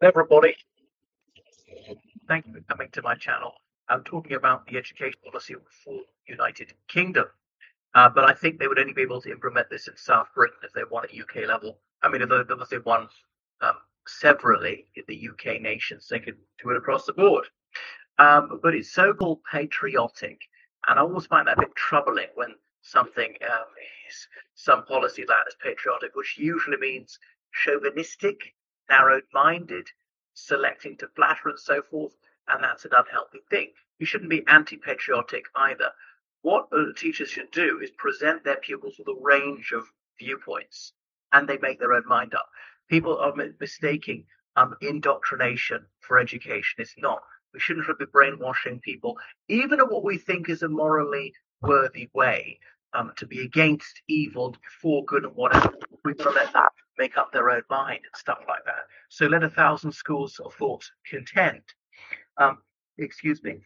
Everybody, thank you for coming to my channel. I'm talking about the education policy for United Kingdom, but I think they would only be able to implement this in South Britain if they won at UK level. I mean, if they won um, severally in the UK nations, they could do it across the board. But it's so-called patriotic, and I always find that a bit troubling when something is some policy that is patriotic, which usually means chauvinistic, narrow-minded, selecting to flatter and so forth, and that's an unhealthy thing. You shouldn't be anti-patriotic either. What teachers should do is present their pupils with a range of viewpoints, and they make their own mind up. People are mistaking indoctrination for education. It's not. We shouldn't be brainwashing people, even in what we think is a morally worthy way, to be against evil, to be for good and whatever. We've got to let them make up their own mind and stuff like that. So let 1,000 schools of thought contend. Um, excuse me.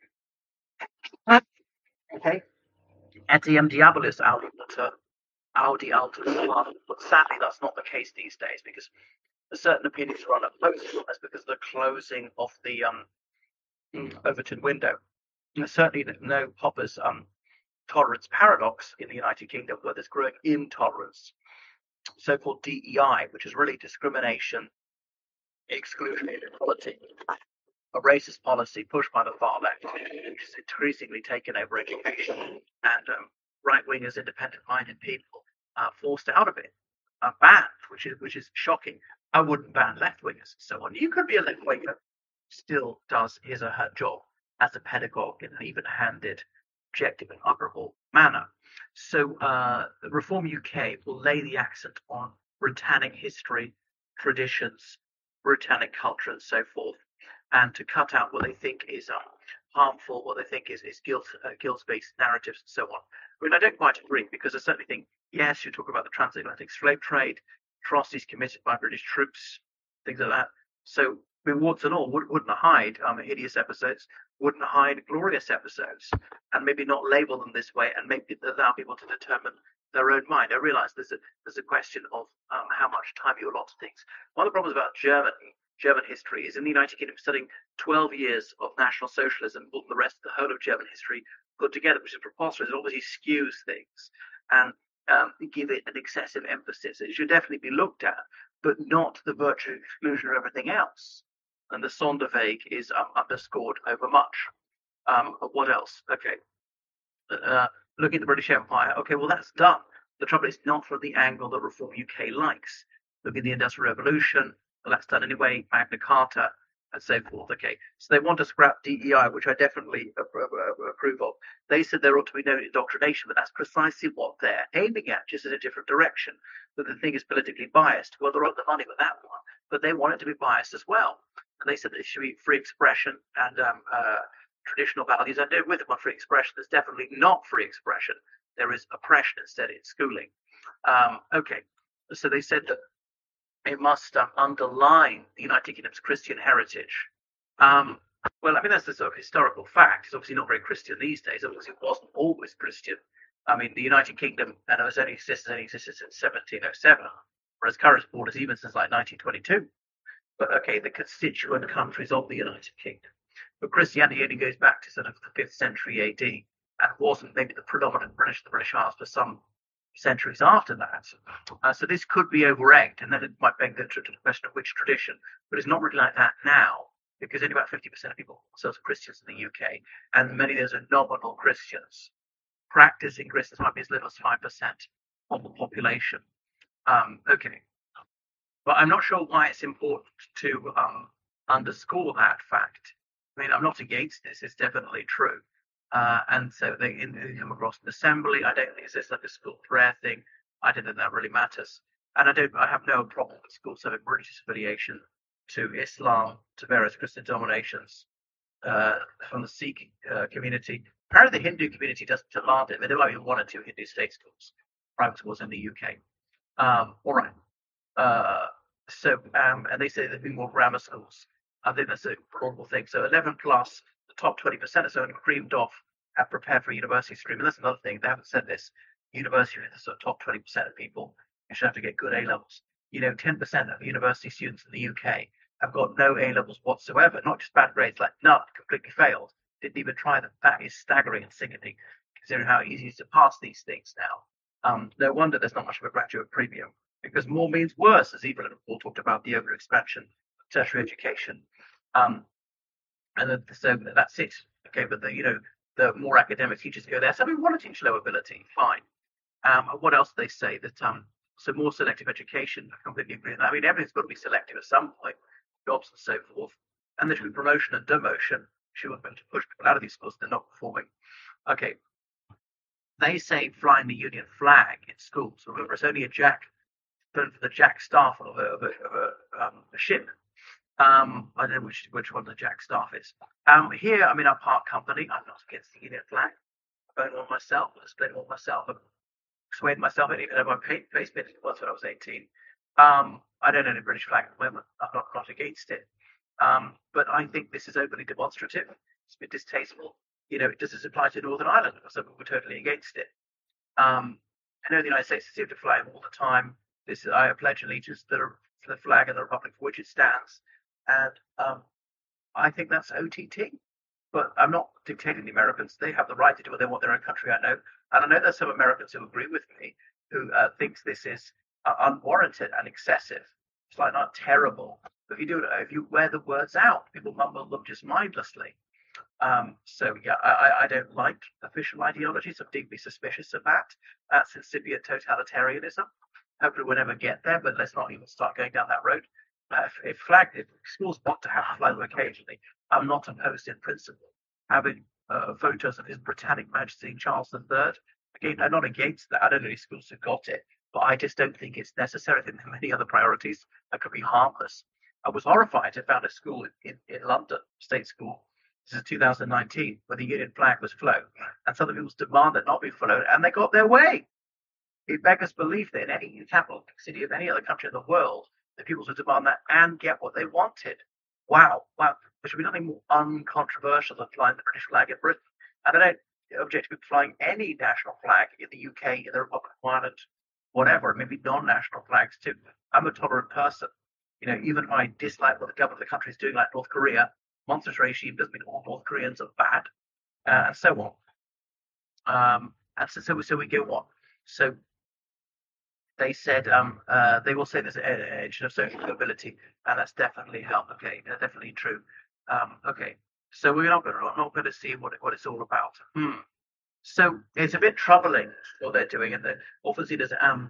Okay. Etiam diabolis audi altus, but sadly that's not the case these days because certain opinions are unopposed. That's because of the closing of the Overton window. There's certainly no Popper's tolerance paradox in the United Kingdom, where there's growing intolerance, so-called DEI, which is really discrimination, exclusion, inequality, a racist policy pushed by the far left, which is increasingly taken over education, and right-wingers, independent-minded people are forced out of it, banned, which is shocking. I wouldn't ban left-wingers and so on. You could be a left-winger, still does his or her job as a pedagogue in an even-handed, objective and honourable manner. So Reform UK will lay the accent on Britannic history, traditions, Britannic culture and so forth, and to cut out what they think is harmful, what they think is guilt-based narratives and so on. I mean, I don't quite agree because I certainly think, yes, you talk about the transatlantic slave trade, atrocities committed by British troops, things like that. So, I mean, warts and all, wouldn't hide hideous episodes, wouldn't hide glorious episodes, and maybe not label them this way, and maybe allow people to determine their own mind. I realise there's a question of how much time you allot to things. One of the problems about German history is in the United Kingdom studying 12 years of National Socialism, all the rest, the whole of German history put together, which is preposterous. It obviously skews things and give it an excessive emphasis. It should definitely be looked at, but not the virtual exclusion of everything else. And the Sonderweg is underscored over much. What else? Okay. Looking at the British Empire. Okay, well, that's done. The trouble is not from the angle that Reform UK likes. Look at the Industrial Revolution. Well, that's done anyway. Magna Carta and so forth. Okay, so they want to scrap DEI, which I definitely approve of. They said there ought to be no indoctrination, but that's precisely what they're aiming at, just in a different direction. But the thing is politically biased. Well, they're on the money with that one, but they want it to be biased as well. And they said that it should be free expression and traditional values. I don't with them on free expression. There's definitely not free expression. There is oppression instead in schooling. Okay, so they said that it must underline the United Kingdom's Christian heritage. Well, I mean, that's a sort of historical fact. It's obviously not very Christian these days. Obviously, it wasn't always Christian. I mean, the United Kingdom, and it was only existed since 1707, whereas current borders even since like 1922. But okay, the constituent countries of the United Kingdom. But Christianity only goes back to sort of the 5th century AD and wasn't maybe the predominant the British Isles for some centuries after that. So this could be over-egged, and then it might beg the question of which tradition. But it's not really like that now, because only about 50% of people are Christians in the UK, and many of those are nominal Christians. Practicing Christians might be as little as 5% of the population. Okay. But I'm not sure why it's important to underscore that fact. I mean, I'm not against this. It's definitely true. And so they come across an assembly. I don't think it's like a school prayer thing. I don't think that really matters. And I have no problem with schools having religious affiliation to Islam, to various Christian denominations, from the Sikh community. Apparently, the Hindu community doesn't demand it. There might be 1 or 2 Hindu state schools, private schools in the UK. All right. And they say there'd be more grammar schools. I think that's a plausible thing. So 11 plus, the top 20% are so creamed off and prepared for a university stream. And that's another thing. They haven't said this. University is the sort of top 20% of people. You should have to get good A levels. 10% of university students in the UK have got no A levels whatsoever, not just bad grades, like none, completely failed, didn't even try them. That is staggering and sickening, considering how easy it is to pass these things now. No wonder there's not much of a graduate premium, because more means worse, as Evelyn and Paul talked about the overexpansion of tertiary education. And then, so that's it. Okay, but the more academic teachers go there. So we want to teach low ability, fine. What else do they say? That so more selective education. I completely agree with that. I mean, everything's got to be selective at some point, jobs and so forth. And there should be promotion and demotion. She was going to push people out of these schools. They're not performing. Okay. They say flying the Union flag in schools. Remember, it's only a jack for the jack staff of a ship. I don't know which one the jack staff is. Here, I'm in our park company. I'm not against the Union flag. I own one myself. I split one myself. I persuaded myself I even had my face painted once when I was 18. I don't own a British flag at the moment. I'm not against it. But I think this is openly demonstrative. It's a bit distasteful. Does this apply to Northern Ireland? Some people were totally against it. I know the United States seem to fly all the time. I pledge allegiance to the flag of the republic for which it stands. And I think that's OTT. But I'm not dictating the Americans. They have the right to do what they want in their own country, I know. And I know there's some Americans who agree with me, who thinks this is unwarranted and excessive. It's like not terrible. But if you wear the words out, people mumble them just mindlessly. So yeah, I don't like official ideologies. I'm deeply suspicious of that. That's incipient totalitarianism. Hopefully we'll never get there, but let's not even start going down that road. If schools want to have a flag occasionally, I'm not opposed in principle. Having photos of His Britannic Majesty Charles III, again, I'm not against that. I don't know any schools have got it, but I just don't think it's necessary. I think there are many other priorities that could be harmless. I was horrified. I found a school in London, state school. This is 2019, where the Union flag was flown, and some of the people's demand that not be flown, and they got their way. It beggars belief that in any capital city of any other country in the world, the people would demand that and get what they wanted. Wow. There should be nothing more uncontroversial than flying the British flag in Britain. And I don't object to flying any national flag in the UK, in the Republic of Ireland, whatever, maybe non-national flags too. I'm a tolerant person. Even if I dislike what the government of the country is doing, like North Korea, monstrous regime doesn't mean all North Koreans are bad, and so on. And so we go on. So they said they will say there's an edge of social mobility, and that's definitely helped. Okay, definitely true. Okay, so we're not going to see what it's all about. So it's a bit troubling what they're doing, and they're often seen as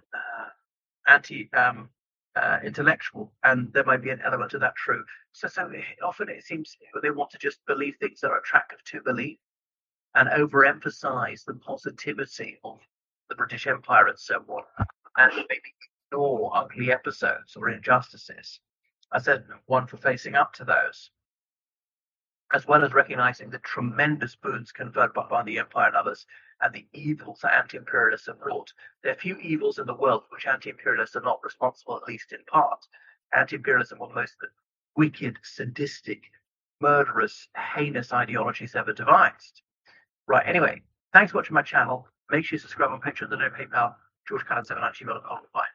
anti-intellectual, and there might be an element of that true. So often it seems they want to just believe things that are attractive to believe, and overemphasize the positivity of the British Empire and so on, and maybe ignore ugly episodes or injustices. I said one for facing up to those, as well as recognizing the tremendous boons conferred by the Empire and others, and the evils that anti-imperialists have wrought. There are few evils in the world for which anti-imperialists are not responsible, at least in part. Anti-imperialism was most the wicked, sadistic, murderous, heinous ideologies ever devised. Right, anyway, thanks for watching my channel. Make sure you subscribe on Patreon, the no PayPal, GeorgeCallan7@gmail.com. Bye.